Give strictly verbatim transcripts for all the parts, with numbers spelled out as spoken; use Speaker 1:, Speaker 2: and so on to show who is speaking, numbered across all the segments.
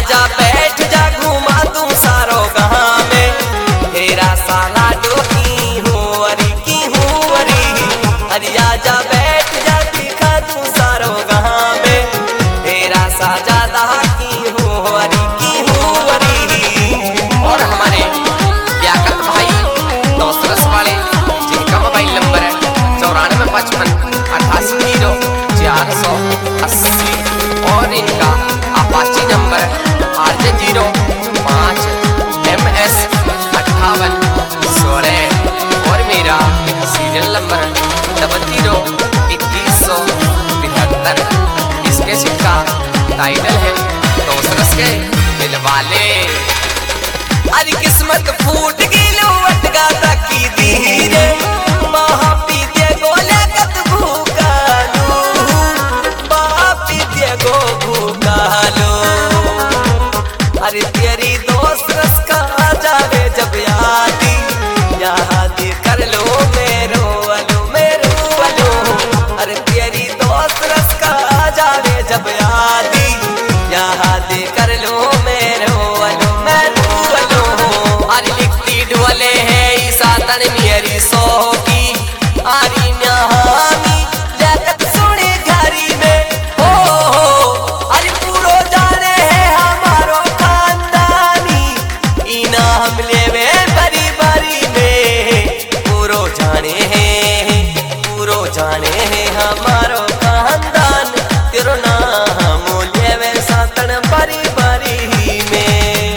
Speaker 1: आजा बैठ जा घुमा तू सारो गाँव में तेरा साला डोकी हूँ अरी की हूँ अरी। अरे आजा बैठ जा दिखा तू सारो गाँव में तेरा साजादा की हूँ अरी की हूँ अरी। और हमारे लियाकत भाई दौसरस वाले जिनका मोबाइल नंबर है चौरानवे पचपन अठासी जीरो चार सौ अस्सी और इनका अपाची नंबर आठ जीरो पाँच एम एस अट्ठावन सोलह और मेरा सीरियल नंबर डबल जीरो इक्कीस सौ तिहत्तर। इसके सिक्का टाइटल है दौसरस के दिल वाले। अरे किस्मत फूट गई लो अटका तकी धीरे महा पीते गोले कत भूखा लो महा पीते गो भूखा लो। अरे तेरी दोस्त रस का जावे जब यादी याद कर लो मेरो अलो मेरो अलो। अरे तेरी दोस्त रस का जावे जब यादी याद कर लो मेरो अलो मेरो अलो। अरे लिखती डोले है ईसा तन मेरी सो की आरी न्याहामी लेकत सोने घरी में हो हो। अरे पूरो जाने है हमारो खानदानी इनाम लेवे बरी बरी में पूरो जाने है पूरो जाने है हमारो खानदान तेरो नाम लेवे सातन बरी बरी में।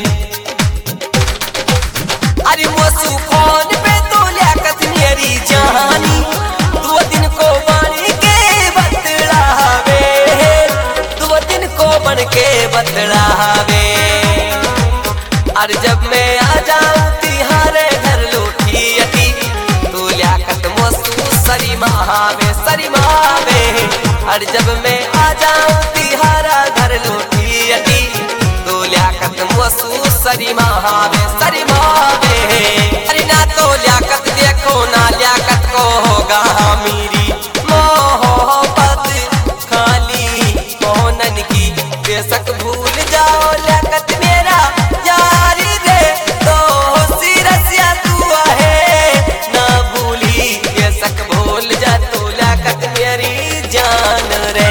Speaker 1: अरे मोसू फोन पे तो लियाकत मेरी जानी दो दिन को बन के बतलावे दो दिन को बन के बतलावे। अरे जब मैं आ जाऊं तिहारे घर लूठी अटी तू लियाकत मोसू सरी महावे सरी महावे। अरे जब मैं आ जाऊं तिहारा घर लूठी अटी तू लियाकत मोसू सरी महावे सरी महावे। अरे ना तो लियाकत देखो ना लियाकत को होगा मेरी मोहब्बत खाली मोहनन की बेशक भूल जाओ लियाकत मेरा यार रे तो सिरसिया तू है ना भूली बेशक भूल जा तू लियाकत मेरी जान रे।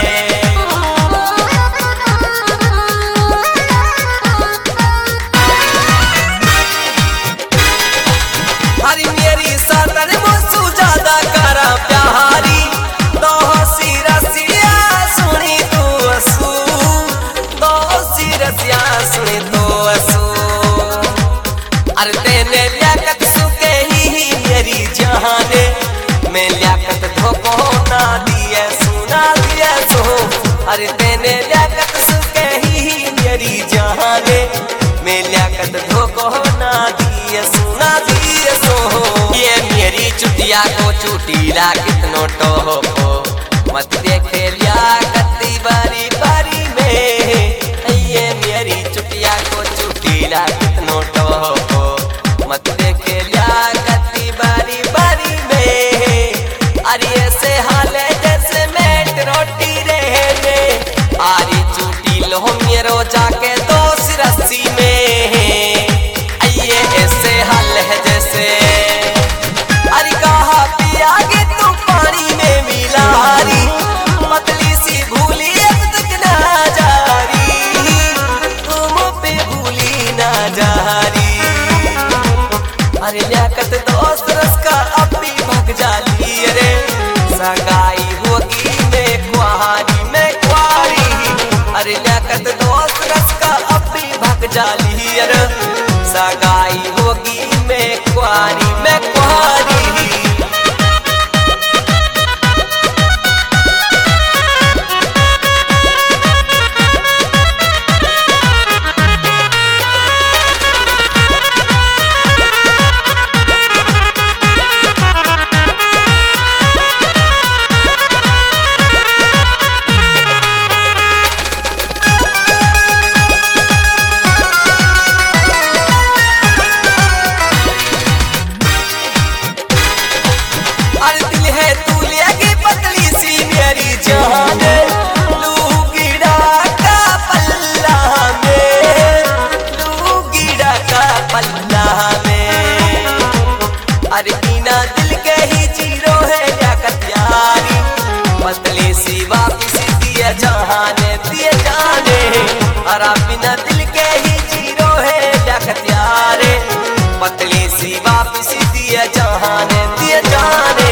Speaker 1: हरी मेरी सातन मोसू ज्यादा करा प्यारी तो सिरसिया सुनी तू असू तो सिरसिया सुनी तू असू। अरे तेने लियाकत सुके ही मेरी जाने मैं लियाकत धोखो ना दिए सुना दिए सो। अरे तेने लियाकत सुके ही मेरी जाने मैं लियाकत धोखो ना दिए सुना दिए सो। ये मेरी चुटिया को चुटीला कितनो टोहो मत देखे लियाकत बारी बारी में। ये मेरी चुटिया को चुटीला कितनो टोहो मत देखे लियाकत बारी बारी में। अरे ऐसे हाल है जैसे मेट रोटी रहने आरी चुटी लो मेरो जाके दो सिरसी में। ये ऐसे हाल है जैसे अरे कहा पियागे तू पानी में मिला हरी पतली सी भूली अब तक ना जारी तुम पे भूली ना जारी। अरे लियाकत दोस्त रस का अब भी भग जाली रे सगाई होगी मैं कुआरी मैं कुआरी। अरे लियाकत दोस्त रस का अब भी भग जाली रे सगाई होगी मैं कुआरी मैं कुआरी। दिल के ही जीरो है लखतियारे पतली सी वापसी दिया जाने दिया जाने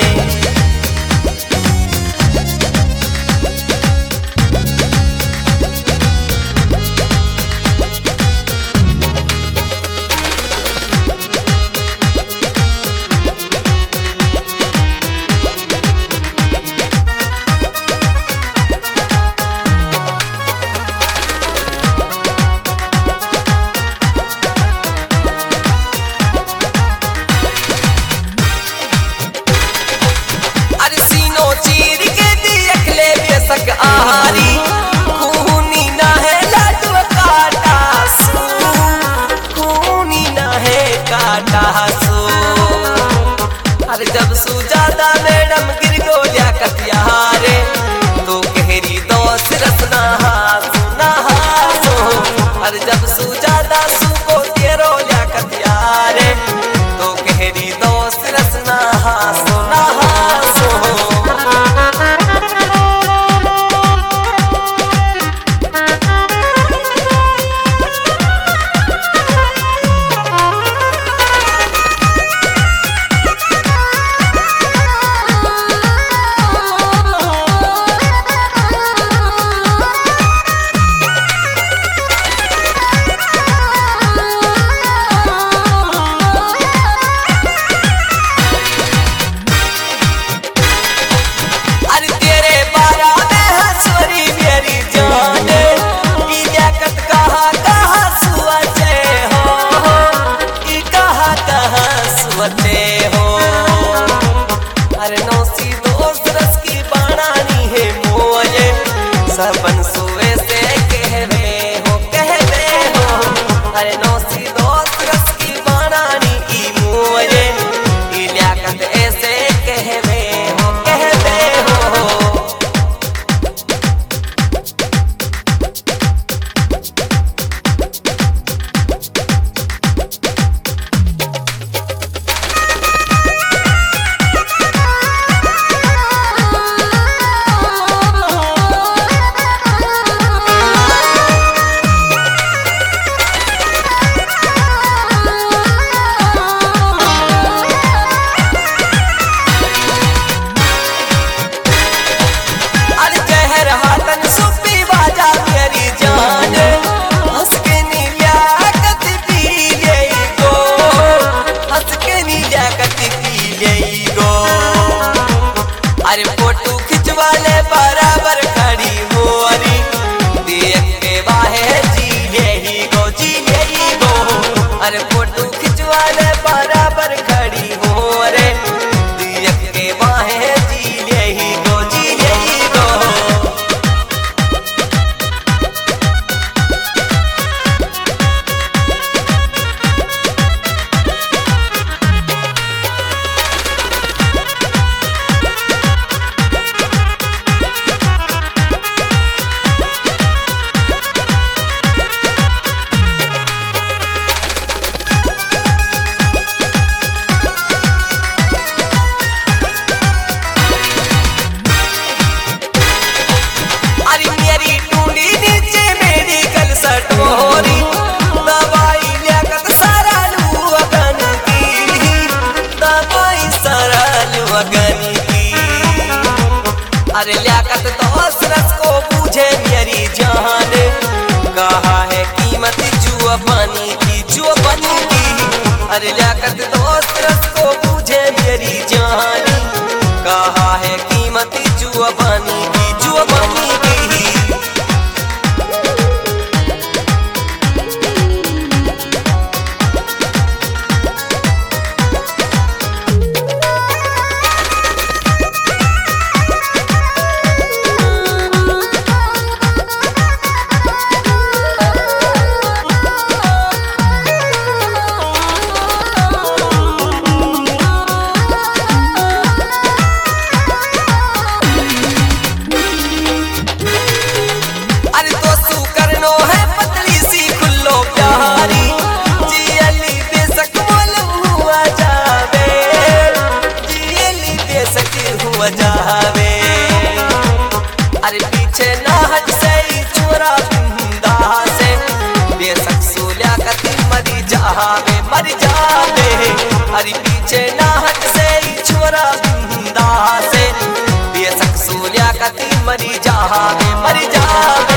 Speaker 1: चीर के देख ले बेसक आहारी खूनी ना है लाडू काटा सू खूनी ना है काटा सू अरे जब सुजादा मैडम गिर गोलिया कतियारे तो गहरी दोस्त रसना हासू ना हासो अरे जब सुजादा सू को तेरो लिया कतियारे तो गहरी दोस्त रसना हासो ना हासो हो अरे नौसी दोस्त रस की बाणानी है मोये सबन सुवे से कहवे हो कहवे हो अरे नौसी दोस्त रस की बाणानी ई मोये ई लियाकत ऐसे कहवे हो कहवे हो अरे फोटो खिंचवाले बराबर खड़ी हो अरे देख के वाहे जी यही गो जी यही गो अरे फोटो खिंचवाले बराबर खड़ी हो अरे देख के वाहे जी यही गो जी यही गो अरे लियाकत दोस्त रस को बूझे मेरी जान कहा है कीमत जुआ पानी की जुआ पानी की अरे लियाकत दोस्त रस को बूझे मेरी जान कहा है कीमत जुआ पानी की जुआ पानी की अरे पीछे नाहक से ही छोरा बिंदा से बेशक सोलिया कती मरी जावे मरी जावे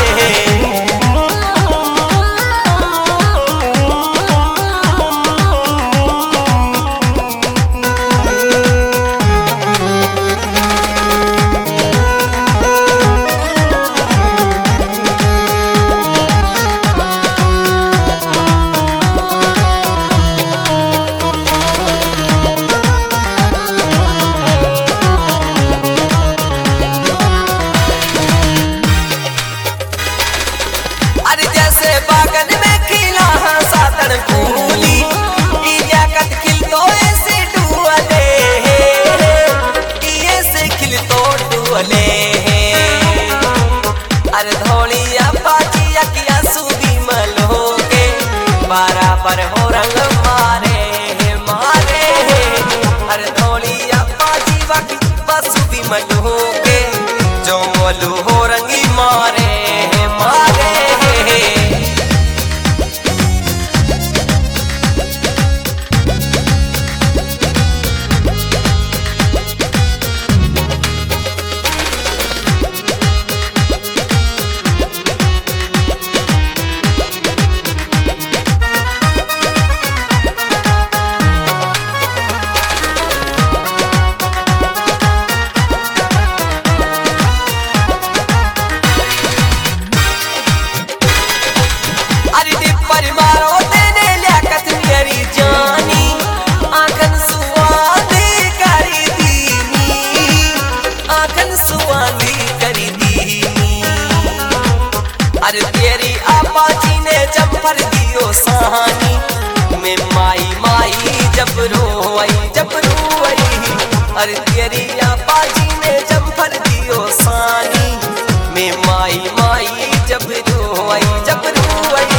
Speaker 1: बागन में खिला सातन फूली इजाकत खिल तो ऐसे डुअले ऐसे खिल तो डुअले अरे धौलिया पाचिया किया सूदी मलो के बराबर हो रंग मारे मारे अरे धौलिया पाची बाकी बसूदी मलो के जो मलो हो रंगी मारे मारे परिवारों देने लियाकत मेरी जानी आंखन सुवादी करी दीनी आंखन सुवादी करी दीनी अरे तेरी आपा जी ने जम्फर दियो सहानी मैं माई माई जब रोई जब रोई अरे तेरी आपा जी ने जम्फर दियो सहानी मैं माई माई जब रोई जब रोई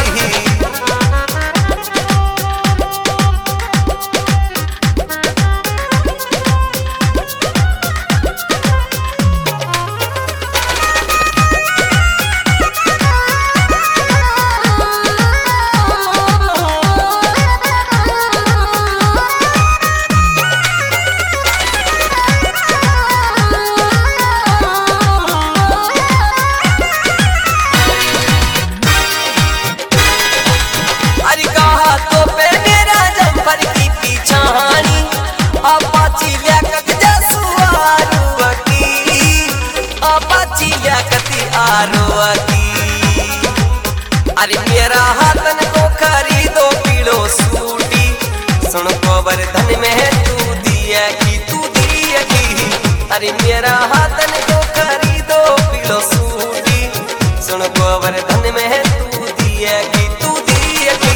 Speaker 1: अरे मेरा हाथन को खरीदो पीड़ो सूटी सुन गोवर्धन में तू दिया की तू दिया की अरे मेरा हाथन को खरीदो पीड़ो सूटी सुन गोवर्धन में तू दिया की तू दिया की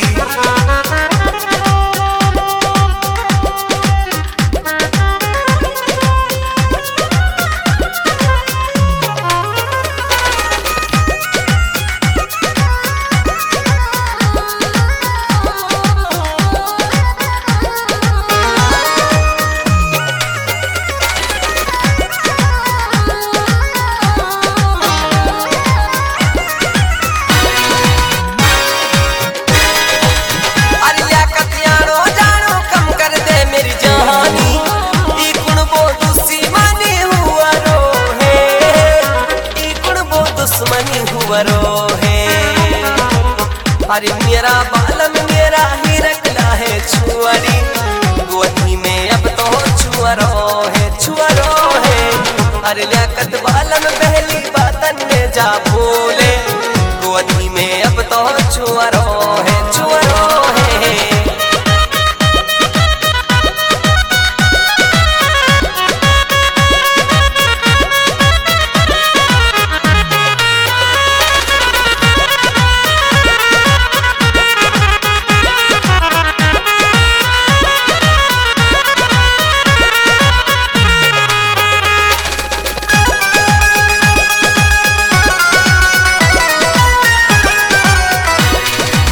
Speaker 1: अरे मेरा बालम मेरा ही रखला है छुआरी गोदी में अब तो छुअरो है छुअरो है अरे लियाकत बालम पहली बातन में जा बोले गोदी में अब तो छुअरो है